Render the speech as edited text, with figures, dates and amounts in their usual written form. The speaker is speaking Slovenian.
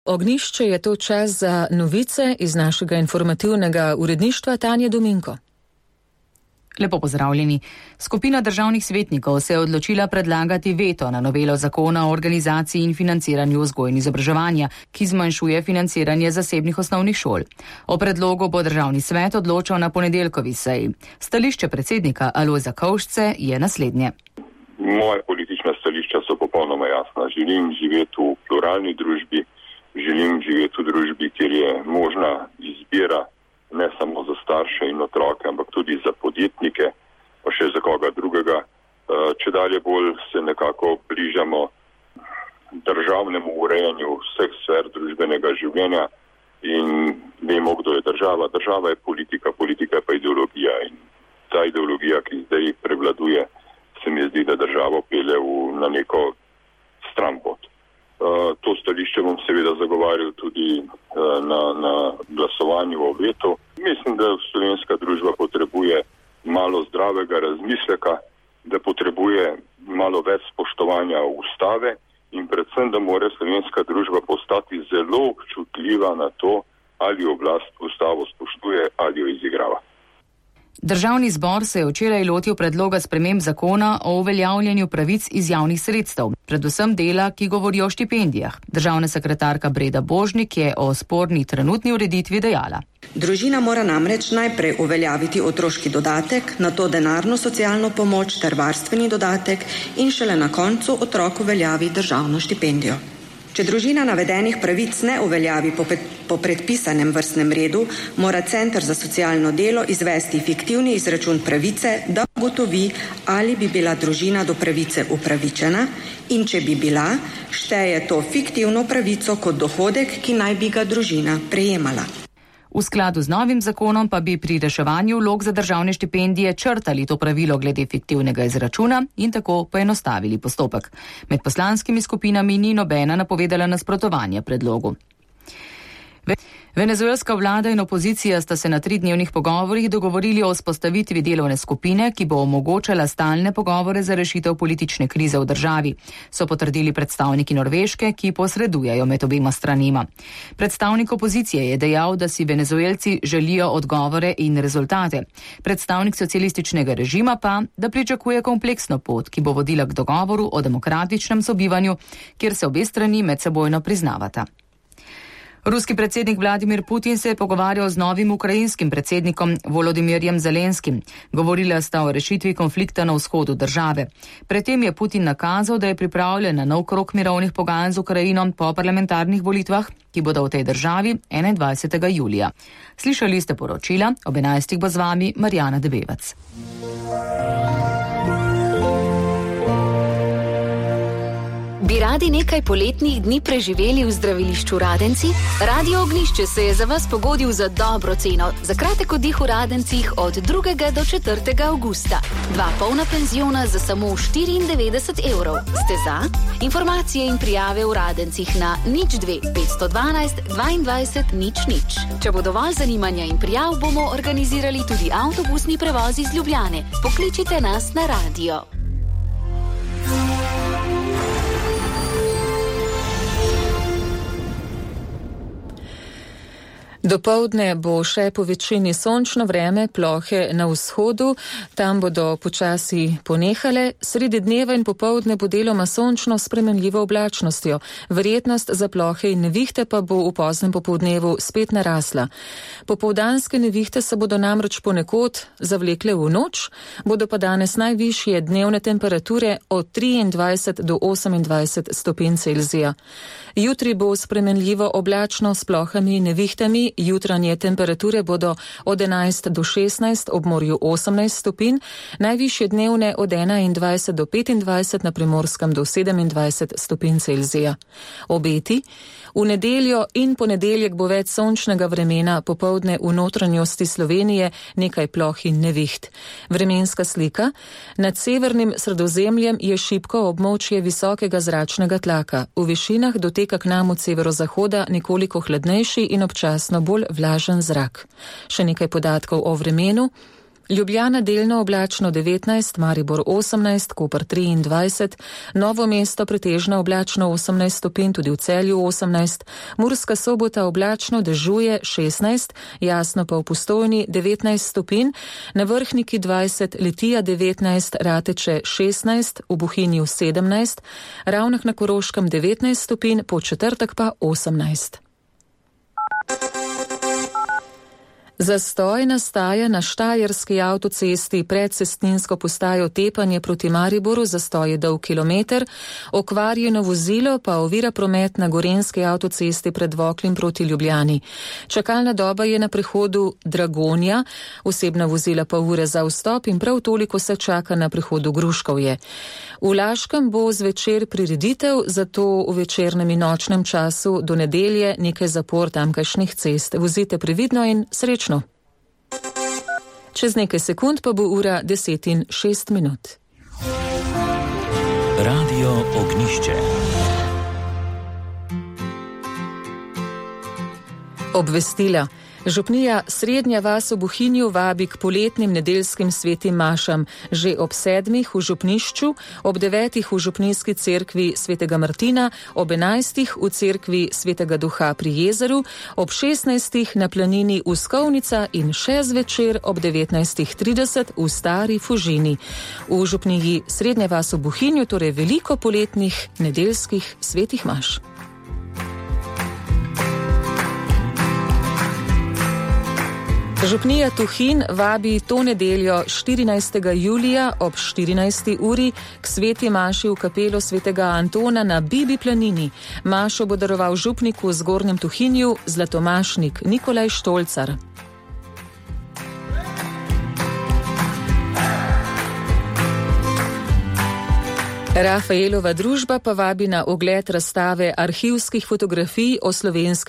Ognjišče je to čas za novice iz našega informativnega uredništva Tanje Dominko. Lepo pozdravljeni. Skupina državnih svetnikov se je odločila predlagati veto na novelo zakona o organizaciji in financiranju vzgoje in izobraževanja, ki zmanjšuje financiranje zasebnih osnovnih šol. O predlogu bo državni svet odločal na ponedeljkovi seji. Stališče predsednika Alojza Kovšce je naslednje. Moje politična stališča so popolnoma jasna. Želim živeti v pluralni družbi, želim živeti v družbi, kjer je možna izbira ne samo za starše in otroke, ampak tudi za podjetnike, pa še za koga drugega. Čedalje bolj se nekako bližamo državnemu urejanju vseh sfer družbenega življenja in vemo, kdo je država. Država je politika, politika je pa ideologija in ta ideologija, ki zdaj prevladuje, se mi zdi, da državo pelje na neko stran pot. To stališče bom seveda zagovarjal tudi na glasovanju o vetu. Mislim, da slovenska družba potrebuje malo zdravega razmisleka, da potrebuje malo več spoštovanja ustave in predvsem, da mora slovenska družba postati zelo občutljiva na to, ali oblast ustavo spoštuje ali jo izigrava. Državni zbor se je včeraj lotil predloga sprememb zakona o uveljavljanju pravic iz javnih sredstev, predvsem dela, ki govori o štipendijah. Državna sekretarka Breda Božnik je o sporni trenutni ureditvi dejala. Družina mora namreč najprej uveljaviti otroški dodatek, nato denarno socialno pomoč ter varstveni dodatek in šele na koncu otrok uveljavi državno štipendijo. Če družina navedenih pravic ne uveljavi po predpisanem vrstnem redu, mora Center za socialno delo izvesti fiktivni izračun pravice, da ugotovi, ali bi bila družina do pravice upravičena in če bi bila, šteje to fiktivno pravico kot dohodek, ki naj bi ga družina prejemala. V skladu z novim zakonom pa bi pri reševanju vlog za državne štipendije črtali to pravilo glede fiktivnega izračuna in tako poenostavili postopek. Med poslanskimi skupinami ni nobena napovedala nasprotovanje predlogu. Venezuelska vlada in opozicija sta se na 3-dnevnih pogovorih dogovorili o vzpostavitvi delovne skupine, ki bo omogočala stalne pogovore za rešitev politične krize v državi, so potrdili predstavniki Norveške, ki posredujejo med obema stranima. Predstavnik opozicije je dejal, da si Venezuelci želijo odgovore in rezultate. Predstavnik socialističnega režima pa, da pričakuje kompleksno pot, ki bo vodila k dogovoru o demokratičnem sobivanju, kjer se obe strani medsebojno priznavata. Ruski predsednik Vladimir Putin se je pogovarjal z novim ukrajinskim predsednikom Volodimirjem Zelenskim. Govorila sta o rešitvi konflikta na vzhodu države. Predtem je Putin nakazal, da je pripravljen na nov krog mirovnih pogajanj z Ukrajino po parlamentarnih volitvah, ki bodo v tej državi 21. julija. Slišali ste poročila, ob 11. bo z vami Marjana Debevac. Bi radi nekaj poletnih dni preživeli v zdravilišču Radenci? Radio Ognjišče se je za vas pogodil za dobro ceno. Za kratek oddih v Radencih od 2. do 4. avgusta. 2 polna penziona za samo 94 evrov. Ste za? Informacije in prijave v Radencih na 02 512 22 00. Če bo dovolj zanimanja in prijav, bomo organizirali tudi avtobusni prevoz iz Ljubljane. Pokličite nas na radio. Dopoldne bo še po večini sončno vreme, plohe na vzhodu, tam bodo počasi ponehale, sredi dneva in popoldne bo deloma sončno s spremenljivo oblačnostjo. Verjetnost za plohe in nevihte pa bo v poznem popoldnevu spet narasla. Popoldanske nevihte se bodo namreč ponekod zavlekle v noč, bodo pa danes najvišje dnevne temperature od 23 do 28 stopinj Celzija. Jutri bo spremenljivo oblačno s plohami in nevihtami. Jutranje temperature bodo od 11 do 16, ob morju 18 stopinj, najvišje dnevne od 21 do 25, na Primorskem do 27 stopinj Celzija. Obeti: v nedeljo in ponedeljek bo več sončnega vremena, popoldne v notranjosti Slovenije nekaj ploh in neviht. Vremenska slika: nad severnim Sredozemljem je šibko območje visokega zračnega tlaka. V višinah doteka k nam od severozahoda nekoliko hladnejši in občasno bolj vlažen zrak. Še nekaj podatkov o vremenu. Ljubljana delno oblačno 19, Maribor 18, Koper 23, Novo mesto pretežno oblačno 18 stopinj, tudi v Celju 18, Murska Sobota oblačno dežuje 16, jasno pa v Postojni 19 stopinj, na Vrhniki 20, Litija 19, Rateče 16, v Bohinju 17, Ravnah na Koroškem 19 stopinj, Podčetrtek pa 18. Zastoj nastaja na Štajerski avtocesti pred cestninsko postajo Tepanje proti Mariboru, zastoj je dolg kilometer, okvarjeno vozilo pa ovira promet na Gorenjski avtocesti pred Voklim proti Ljubljani. Čakalna doba je na prehodu Dragonja, osebna vozila pa ure za vstop in prav toliko se čaka na prehodu Gruškovje. V Laškem bo zvečer prireditev, zato v večernem in nočnem času do nedelje nekaj zapor tamkajšnjih cest. Vozite previdno in srečno. Čez nekaj sekund pa bo ura 10:06. Radio Ognišče. Obvestila. Župnija Srednja vas v Bohinju vabi k poletnim nedeljskim svetim mašam že ob 7 v župnišču, ob 9 v župnijski cerkvi svetega Martina, ob 11 v cerkvi svetega Duha pri jezeru, ob 16 na planini Uskovnica in še zvečer ob 19:30 v Stari Fužini. V župniji Srednja vas v Bohinju torej veliko poletnih nedeljskih svetih maš. Župnija Tuhin vabi to nedeljo 14. julija ob 14. uri k sveti maši v kapelo svetega Antona na Bibi planini. Mašo bo daroval župniku v Zgornjem Tuhinju zlatomašnik Nikolaj Štolcar. Rafaelova družba pa vabi na ogled razstave arhivskih fotografij o slovenskih